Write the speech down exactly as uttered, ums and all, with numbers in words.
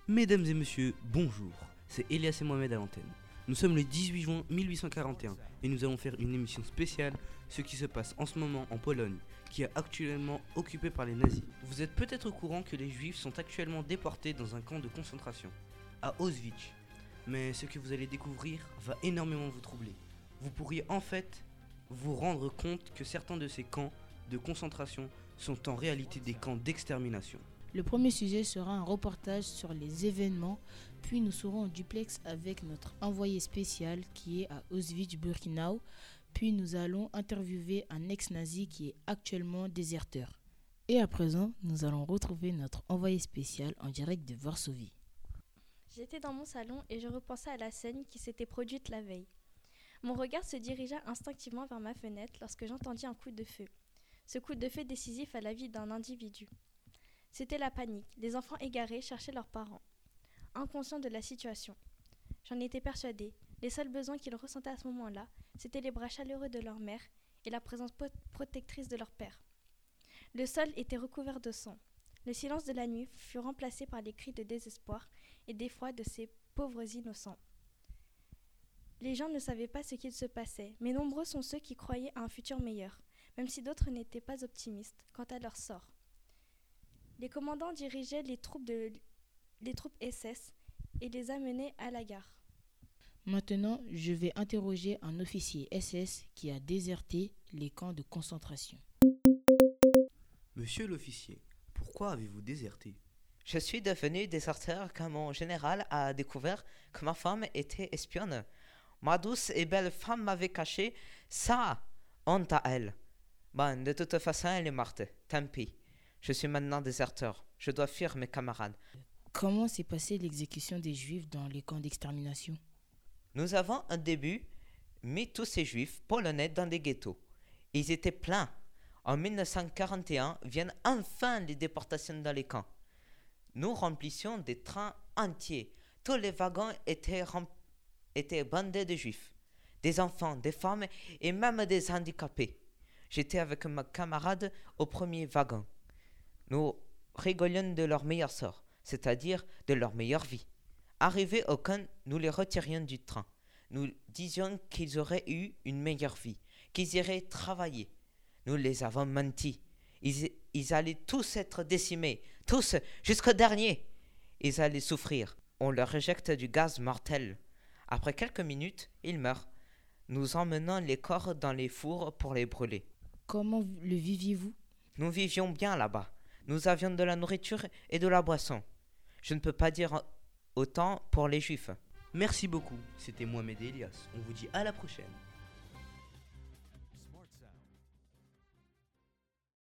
Mesdames et messieurs, bonjour, c'est Elias et Mohamed à l'antenne. Nous sommes le dix-huit juin mille huit cent quarante et un et nous allons faire une émission spéciale, ce qui se passe en ce moment en Pologne, qui est actuellement occupée par les nazis. Vous êtes peut-être au courant que les juifs sont actuellement déportés dans un camp de concentration, à Auschwitz. Mais ce que vous allez découvrir va énormément vous troubler. Vous pourriez en fait vous rendre compte que certains de ces camps de concentration sont en réalité des camps d'extermination. Le premier sujet sera un reportage sur les événements, puis nous serons en duplex avec notre envoyé spécial qui est à Auschwitz-Birkenau, puis nous allons interviewer un ex-nazi qui est actuellement déserteur. Et à présent, nous allons retrouver notre envoyé spécial en direct de Varsovie. J'étais dans mon salon et je repensais à la scène qui s'était produite la veille. Mon regard se dirigea instinctivement vers ma fenêtre lorsque j'entendis un coup de feu. Ce coup de feu décisif à la vie d'un individu. C'était la panique. Les enfants égarés cherchaient leurs parents, inconscients de la situation. J'en étais persuadée. Les seuls besoins qu'ils ressentaient à ce moment-là, c'étaient les bras chaleureux de leur mère et la présence po- protectrice de leur père. Le sol était recouvert de sang. Le silence de la nuit fut remplacé par les cris de désespoir et d'effroi de ces pauvres innocents. Les gens ne savaient pas ce qu'il se passait, mais nombreux sont ceux qui croyaient à un futur meilleur, même si d'autres n'étaient pas optimistes quant à leur sort. Les commandants dirigeaient les troupes, de, les troupes S S et les amenaient à la gare. Maintenant, je vais interroger un officier S S qui a déserté les camps de concentration. Monsieur l'officier, pourquoi avez-vous déserté ? Je suis devenu déserteur quand mon général a découvert que ma femme était espionne. Ma douce et belle femme m'avait caché ça, honte à elle. Bon, de toute façon, elle est morte, tant pis. Je suis maintenant déserteur, je dois fuir mes camarades. Comment s'est passée l'exécution des Juifs dans les camps d'extermination ? Nous avons au début mis tous ces Juifs polonais dans des ghettos. Ils étaient pleins. En dix-neuf cent quarante et un viennent enfin les déportations dans les camps. Nous remplissions des trains entiers. Tous les wagons étaient, rem- étaient bandés de Juifs, des enfants, des femmes et même des handicapés. J'étais avec ma camarade au premier wagon. Nous rigolions de leur meilleur sort, c'est-à-dire de leur meilleure vie. Arrivés au camp, nous les retirions du train. Nous disions qu'ils auraient eu une meilleure vie, qu'ils iraient travailler. Nous les avons menti. Ils, ils allaient tous être décimés, tous, jusqu'au dernier. Ils allaient souffrir. On leur éjecte du gaz mortel. Après quelques minutes, ils meurent. Nous emmenons les corps dans les fours pour les brûler. Comment le viviez-vous ? Nous vivions bien là-bas. Nous avions de la nourriture et de la boisson. Je ne peux pas dire autant pour les Juifs. Merci beaucoup, c'était Mohamed et Elias. On vous dit à la prochaine.